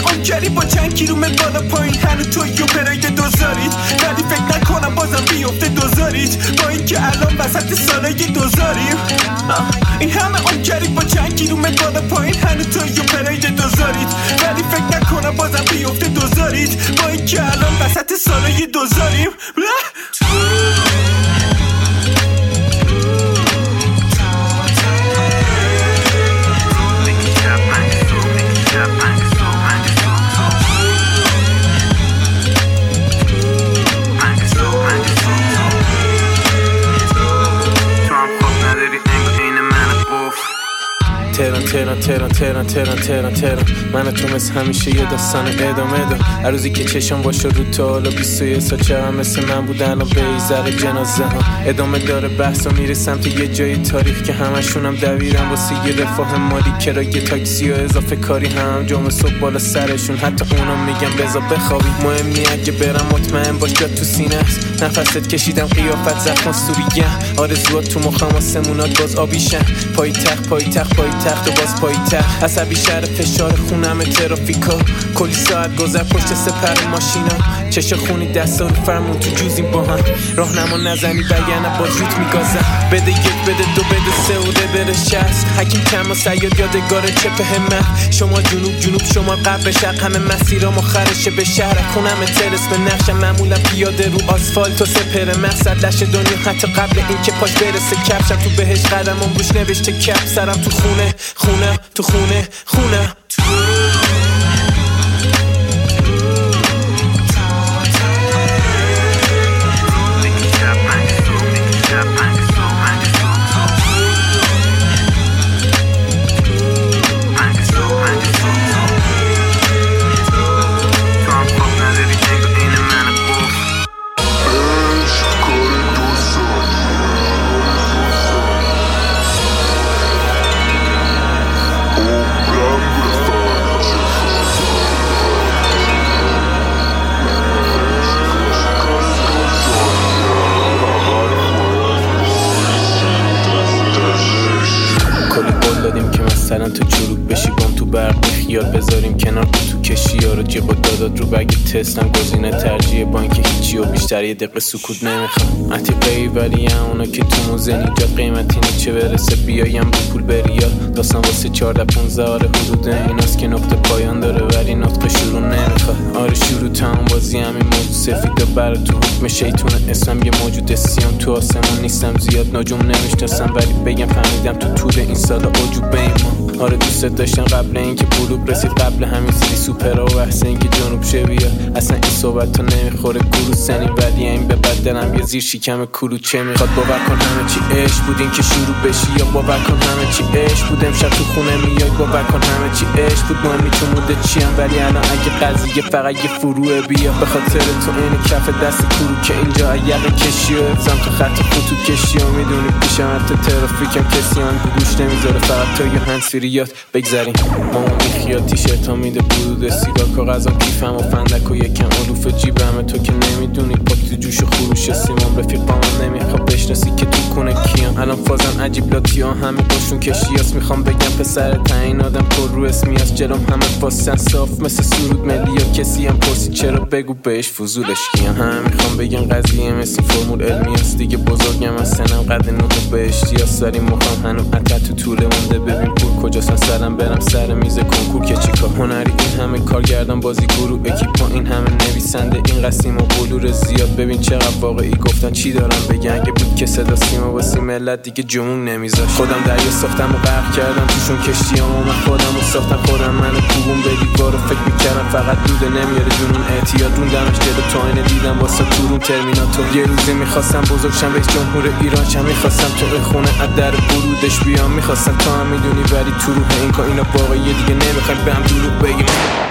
اون کری با چند کیلومتر بالا پایین هنو توی و پراید دوزارید، ولی فکر نکنم بازم بیفته دوزارید، با این که الان وسط سالای دوزاریم. این همه اون کری با چند کیلومتر بالا پایین هنو توی و پراید دوزارید، ولی فکر نکنم بازم بیفته دوزارید، با این که الان وسط سالای دوزاریم. تهران من تو مثل همیشه یه داستان ادامه دار. هر روزی که چشم باشه رو تا حالا 21 سال چرا مثل من بودن و بیزر جنازه ها ادامه داره بحث و میره سمت یه جای تاریخ که همشونم دویرن واسه یه رفاه مالی، کرایه تاکسی و اضافه کاری هم جمعه صبح بالا سرشون، حتی اونا میگن بذار بخوابی، مهم نی اگه برم مطمئن باش جات تو سینه است، نفست کشیدم قیافت زخم سوریه، آرزوات تو مخم آسمونات باز آبیشن، پای تخت و باز پای تخت، عصبی شهر فشار خونم ترافیکا، کلی ساعت گذر پشت سپر ماشینا، چش خونی دستا رو فرمون تو جوزیم با هم، راهنما نزنی بگنه باز روت میگازم، بده یک بده دو بده سه و برش چست، حکیم کم و سیاد یادگار چپ همت، شما جنوب شما قبل شرق، همه مسیرام آخرشه به شهر خونم ترس به نقشم، معمولا پیاده رو آسفالت و سپر مقصد لش دنیا، حتی قبل این که پاش برسه کفشم تو بهش قدمم روش نوشته کپ، سرم تو خونه مثلا تو چروک بشی بام تو برق خیال بذاریم کنار تو کشی ها رو جیب و داداد رو بگی تستم گزینه ترجیح با این که هیچی و بیشتر یه دقیقه سکوت نمیخوام عتیقه ولی اونا که تو موزه اینجا قیمتی چه برسه بیایم رو پول بریا داستان واسه 14-15 آره حدود ایناست که نقطه پایان داره ولی نطق شروع نمیخواد آره شروع تمام بازی همین موجود سفید و برا تو حکم شیطون اسمم یه موجود سیام تو آسمون نیستم زیاد نجوم نمیشناسم ولی بگم فهمیدم تو طول این سالا عجوبه ایمان آره دوست داشتن قبل اینکه بلوغ رسید قبل همین سری سوپرا و احسن اینکه جنوب شه بیا اصلا این صحبت تا نمیخوره گروه سنی ولی این به بد دلم یه زیر شکم کلوچه میخواد باور کن همه چی عشق بود این که شروع بشی یا باور کن همه چی عشق بود امشب تو خونه میای باور کن همه چی عشق بود مهمی تو موده چیم ولی الان اگه قضیه فقط یه فروعه بیا به خاطر تو این کف دست کرو که اینجا یقه کشی و افزم تو خط خطوط کشی و میدونی پیشم حتی ترافیکم کسی هم گوش نمیذاره فقط تو یه هنسفیریات بگذاریم ماما میخیاد تیشرت ها میده برود سیگار کاغذم کیفم و فندک و یکم علوف جیبم تو که نمیدونی پاک تو جوش و خروش سیمان رفیق با من نمیخواد بشناسی که تو کنه کیم الان فازم عجیب لاتی ها همه باشون کشی هست میخوام بگم پسر تعیین آدم پر رو اسمی هست جلوم همه فاسن صاف مثل سرود ملی یا کسی هم پرسی چرا بگو بهش فضولش کیم هم میخوام بگم قضیه مثل فرمول علمی هست دیگه بزرگم از سنم قد نوح بهشتی هست داریم مخوام هنوم عطر تو طوله مونده ببین پول کجاست سرم برم سر میز کنکور که چیکار هنری این همه کارگردان بازی گروه اکیپا این همه نویسنده این قسیم و بلور زیاد ببین چقدر واقعی گفتن چی دارم بگن اگه بود که صدا سیما واسه ملت دیگه جمون نمیذاشت خودم دریا ساختم و غرق کردم توشون کشتیام من خودم و ساختم خودم منو کوبون به دیوار فکر میکردم فقط دوده نمیاره جنون اعتیاد روندمش جلو تا اینه دیدم واسه تورون ترمیناتور یه روزی میخواستم بزرگشم رئیس جمهور ایران شم میخواستم تو این خونه از در ورودش بیام میخواستم تو هم میدونی ولی تو روح این کار اینا واقعیه دیگه نمیخوایم به هم دروغ بگیم